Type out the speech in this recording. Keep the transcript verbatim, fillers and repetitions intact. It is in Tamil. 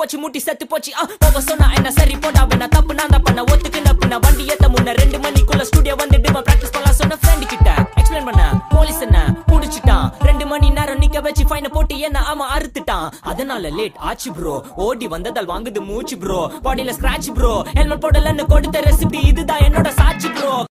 போச்சு முட்டி செத்து போச்சு போக சொன்னா என்ன சரி போடா வேணா தப்பு நான் தான் பண்ண ஒத்துக்கு நப்புனா வண்டி ஏத்த முன்ன ரெண்டு மணிக்குள்ள ஸ்டுடியோ வந்துட்டு பிராக்டிஸ் பண்ணலாம் சொன்ன ஃப்ரெண்ட் கிட்ட எக்ஸ்பிளைன் பண்ண போலீஸ் என்ன புடிச்சிட்டான் ரெண்டு மணி நேரம் நிக்க வச்சு ஃபைன போட்டு என்ன ஆமா அறுத்துட்டான் அதனால லேட் ஆச்சு ப்ரோ ஓடி வந்ததால் வாங்குது மூச்சு ப்ரோ பாடியில ஸ்கிராட்ச் ப்ரோ ஹெல்மெட் போடலன்னு கொடுத்த ரெசிபி இதுதான் என்னோட சாட்சி ப்ரோ